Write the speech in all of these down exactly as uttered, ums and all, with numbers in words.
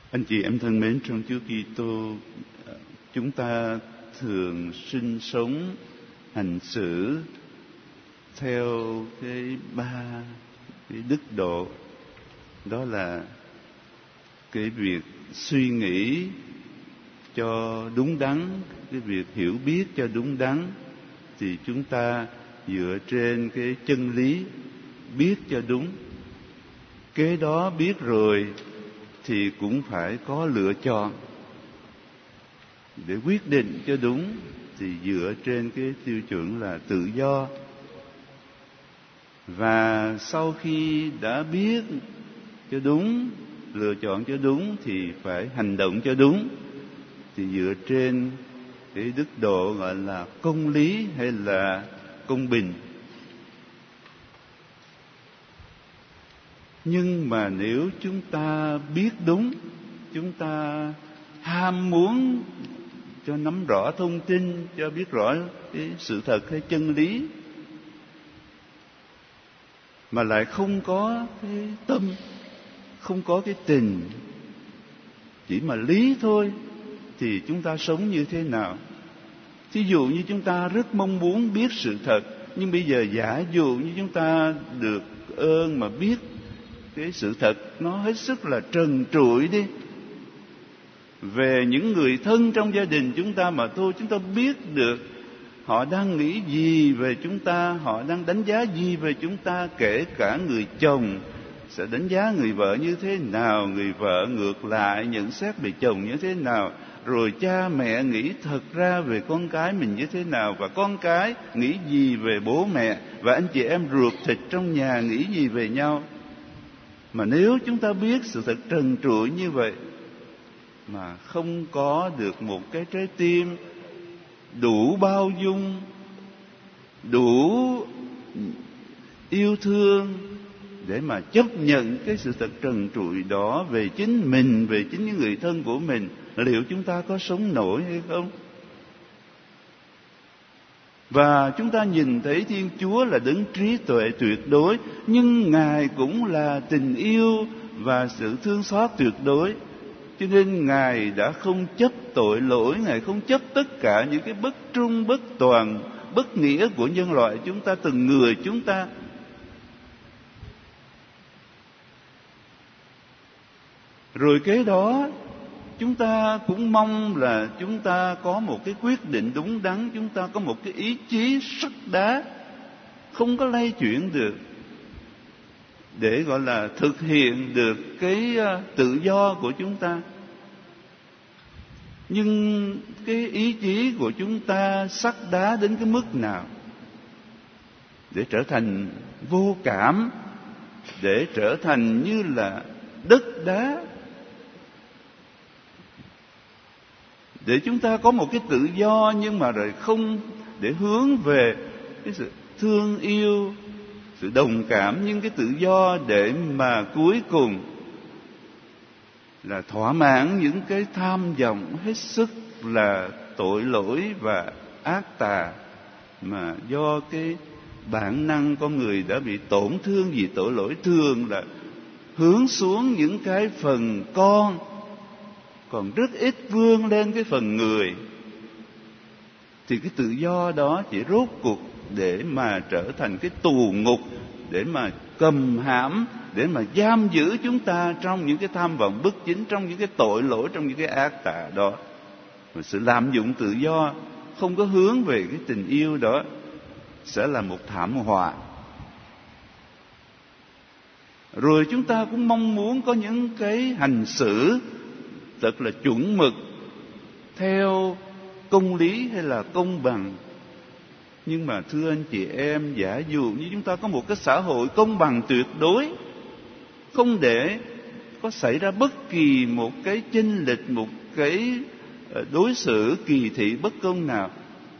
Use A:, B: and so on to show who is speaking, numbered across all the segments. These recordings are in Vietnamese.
A: Anh chị em thân mến, trong Chúa Kitô, chúng ta thường sinh sống, hành xử theo cái ba cái đức độ. Đó là cái việc suy nghĩ cho đúng đắn, cái việc hiểu biết cho đúng đắn, thì chúng ta dựa trên cái chân lý, biết cho đúng. Kế đó biết rồi thì cũng phải có lựa chọn để quyết định cho đúng, thì dựa trên cái tiêu chuẩn là tự do. Và sau khi đã biết cho đúng, lựa chọn cho đúng thì phải hành động cho đúng, thì dựa trên cái đức độ gọi là công lý hay là công bình. Nhưng mà nếu chúng ta biết đúng, chúng ta ham muốn cho nắm rõ thông tin, cho biết rõ cái sự thật hay chân lý, mà lại không có cái tâm, không có cái tình, chỉ mà lý thôi, thì chúng ta sống như thế nào? Thí dụ như chúng ta rất mong muốn biết sự thật, nhưng bây giờ giả dụ như chúng ta được ơn mà biết cái sự thật nó hết sức là trần trụi đi, về những người thân trong gia đình chúng ta mà thôi, chúng ta biết được họ đang nghĩ gì về chúng ta, họ đang đánh giá gì về chúng ta. Kể cả người chồng sẽ đánh giá người vợ như thế nào, người vợ ngược lại nhận xét về chồng như thế nào, rồi cha mẹ nghĩ thật ra về con cái mình như thế nào, và con cái nghĩ gì về bố mẹ, và anh chị em ruột thịt trong nhà nghĩ gì về nhau. Mà nếu chúng ta biết sự thật trần trụi như vậy mà không có được một cái trái tim đủ bao dung, đủ yêu thương để mà chấp nhận cái sự thật trần trụi đó về chính mình, về chính những người thân của mình, liệu chúng ta có sống nổi hay không? Và chúng ta nhìn thấy Thiên Chúa là đấng trí tuệ tuyệt đối, nhưng Ngài cũng là tình yêu và sự thương xót tuyệt đối. Cho nên Ngài đã không chấp tội lỗi, Ngài không chấp tất cả những cái bất trung, bất toàn, bất nghĩa của nhân loại chúng ta, từng người chúng ta. Rồi kế đó, chúng ta cũng mong là chúng ta có một cái quyết định đúng đắn, chúng ta có một cái ý chí sắt đá, không có lay chuyển được, để gọi là thực hiện được cái tự do của chúng ta. Nhưng cái ý chí của chúng ta sắt đá đến cái mức nào để trở thành vô cảm, để trở thành như là đất đá, để chúng ta có một cái tự do nhưng mà rồi không để hướng về cái sự thương yêu, sự đồng cảm, nhưng cái tự do để mà cuối cùng là thỏa mãn những cái tham vọng hết sức là tội lỗi và ác tà, mà do cái bản năng con người đã bị tổn thương vì tội lỗi, thường là hướng xuống những cái phần con, còn rất ít vươn lên cái phần người. Thì cái tự do đó chỉ rốt cuộc để mà trở thành cái tù ngục, để mà cầm hãm, để mà giam giữ chúng ta trong những cái tham vọng bất chính, trong những cái tội lỗi, trong những cái ác tà đó. Và sự lạm dụng tự do không có hướng về cái tình yêu đó sẽ là một thảm họa. Rồi chúng ta cũng mong muốn có những cái hành xử thật là chuẩn mực, theo công lý hay là công bằng. Nhưng mà thưa anh chị em, giả dụ như chúng ta có một cái xã hội công bằng tuyệt đối, không để có xảy ra bất kỳ một cái chênh lệch, một cái đối xử kỳ thị bất công nào.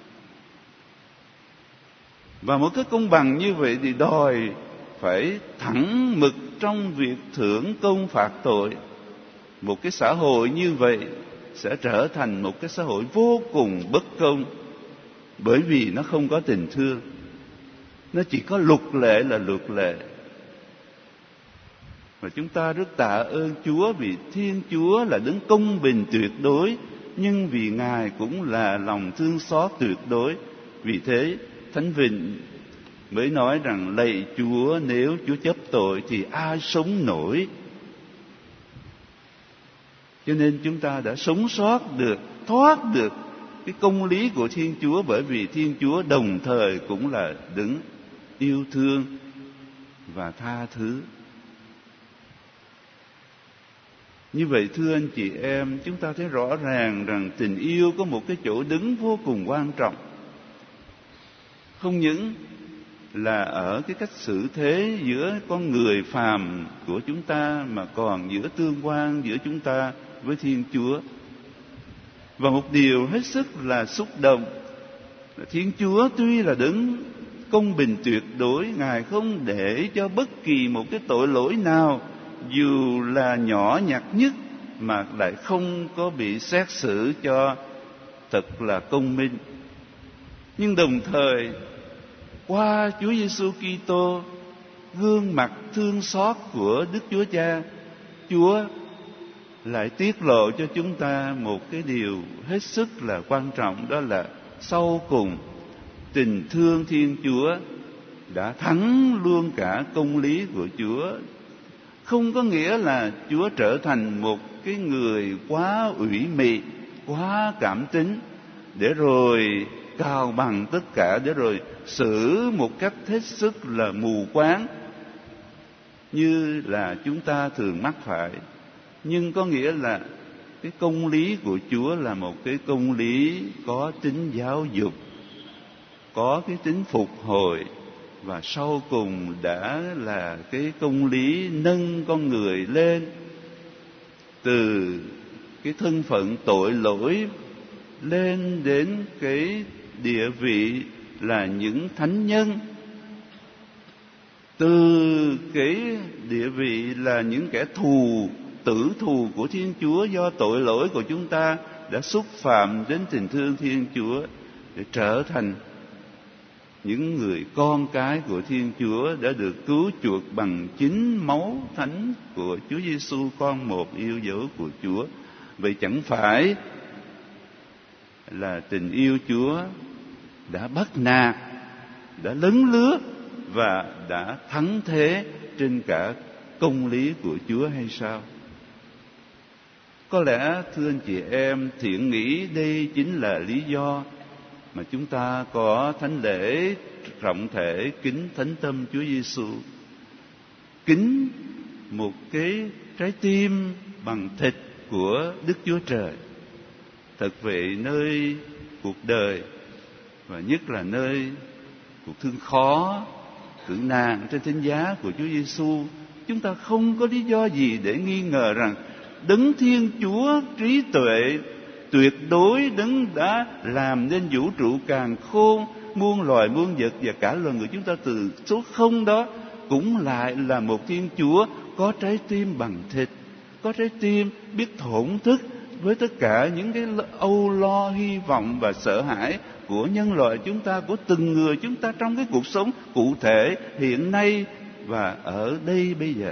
A: Và một cái công bằng như vậy thì đòi phải thẳng mực trong việc thưởng công phạt tội. Một cái xã hội như vậy sẽ trở thành một cái xã hội vô cùng bất công, bởi vì nó không có tình thương. Nó chỉ có luật lệ là luật lệ. Và chúng ta rất tạ ơn Chúa vì Thiên Chúa là đấng công bình tuyệt đối, nhưng vì Ngài cũng là lòng thương xót tuyệt đối. Vì thế Thánh Vịnh mới nói rằng: lạy Chúa, nếu Chúa chấp tội thì ai sống nổi? Cho nên chúng ta đã sống sót được, thoát được cái công lý của Thiên Chúa, bởi vì Thiên Chúa đồng thời cũng là đấng yêu thương và tha thứ. Như vậy thưa anh chị em, chúng ta thấy rõ ràng rằng tình yêu có một cái chỗ đứng vô cùng quan trọng. Không những là ở cái cách xử thế giữa con người phàm của chúng ta, mà còn giữa tương quan giữa chúng ta với Thiên Chúa. Và một điều hết sức là xúc động là Thiên Chúa tuy là đấng công bình tuyệt đối, Ngài không để cho bất kỳ một cái tội lỗi nào, dù là nhỏ nhặt nhất, mà lại không có bị xét xử cho thật là công minh. Nhưng đồng thời qua Chúa Giêsu Kitô, gương mặt thương xót của Đức Chúa Cha, Chúa lại tiết lộ cho chúng ta một cái điều hết sức là quan trọng, đó là sau cùng tình thương Thiên Chúa đã thắng luôn cả công lý của Chúa. Không có nghĩa là Chúa trở thành một cái người quá ủy mị, quá cảm tính, để rồi cào bằng tất cả, để rồi xử một cách hết sức là mù quáng như là chúng ta thường mắc phải. Nhưng có nghĩa là cái công lý của Chúa là một cái công lý có tính giáo dục, có cái tính phục hồi, và sau cùng đã là cái công lý nâng con người lên từ cái thân phận tội lỗi lên đến cái địa vị là những thánh nhân, từ cái địa vị là những kẻ thù, tử thù của Thiên Chúa do tội lỗi của chúng ta đã xúc phạm đến tình thương Thiên Chúa, để trở thành những người con cái của Thiên Chúa đã được cứu chuộc bằng chính máu thánh của Chúa Giêsu, con một yêu dấu của Chúa. Vậy chẳng phải là tình yêu Chúa đã bắt nạt, đã lấn lướt và đã thắng thế trên cả công lý của Chúa hay sao? Có lẽ thưa anh chị em, thiện nghĩ đây chính là lý do mà chúng ta có thánh lễ trọng thể kính thánh tâm Chúa Giêsu, kính một cái trái tim bằng thịt của Đức Chúa Trời. Thật vậy, nơi cuộc đời và nhất là nơi cuộc thương khó, tử nạn trên thánh giá của Chúa Giêsu, chúng ta không có lý do gì để nghi ngờ rằng đấng Thiên Chúa trí tuệ tuyệt đối, đấng đã làm nên vũ trụ càn khôn, muôn loài muôn vật và cả loài người chúng ta từ số không đó, cũng lại là một Thiên Chúa có trái tim bằng thịt, có trái tim biết thổn thức với tất cả những cái âu lo, hy vọng và sợ hãi của nhân loại chúng ta, của từng người chúng ta trong cái cuộc sống cụ thể hiện nay và ở đây bây giờ.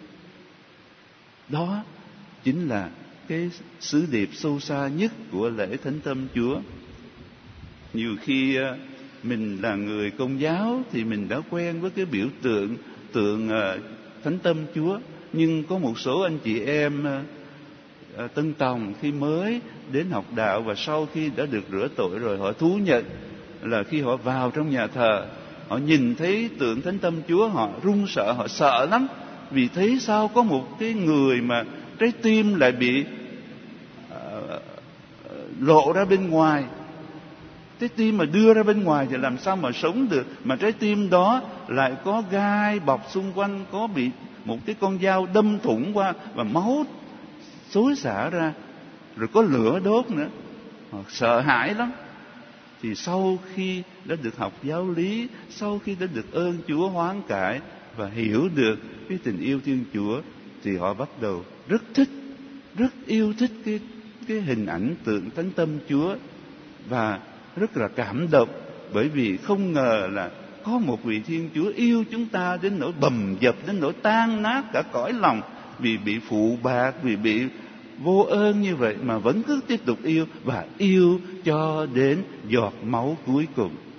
A: Đó chính là cái sứ điệp sâu xa nhất của lễ Thánh Tâm Chúa. Nhiều khi mình là người Công giáo thì mình đã quen với cái biểu tượng tượng Thánh Tâm Chúa, nhưng có một số anh chị em Tân Tòng khi mới đến học đạo và sau khi đã được rửa tội rồi, họ thú nhận là khi họ vào trong nhà thờ, họ nhìn thấy tượng Thánh Tâm Chúa, họ run sợ, họ sợ lắm, vì thấy sao có một cái người mà trái tim lại bị uh, lộ ra bên ngoài. Trái tim mà đưa ra bên ngoài thì làm sao mà sống được, mà trái tim đó lại có gai bọc xung quanh, có bị một cái con dao đâm thủng qua và máu xối xả ra, rồi có lửa đốt nữa. Họ sợ hãi lắm. Thì sau khi đã được học giáo lý, sau khi đã được ơn Chúa hoán cải và hiểu được cái tình yêu Thiên Chúa, thì họ bắt đầu rất thích, rất yêu thích cái, cái hình ảnh tượng Thánh Tâm Chúa, và rất là cảm động, bởi vì không ngờ là có một vị Thiên Chúa yêu chúng ta đến nỗi bầm dập, đến nỗi tan nát cả cõi lòng, vì bị phụ bạc, vì bị vô ơn như vậy mà vẫn cứ tiếp tục yêu, và yêu cho đến giọt máu cuối cùng.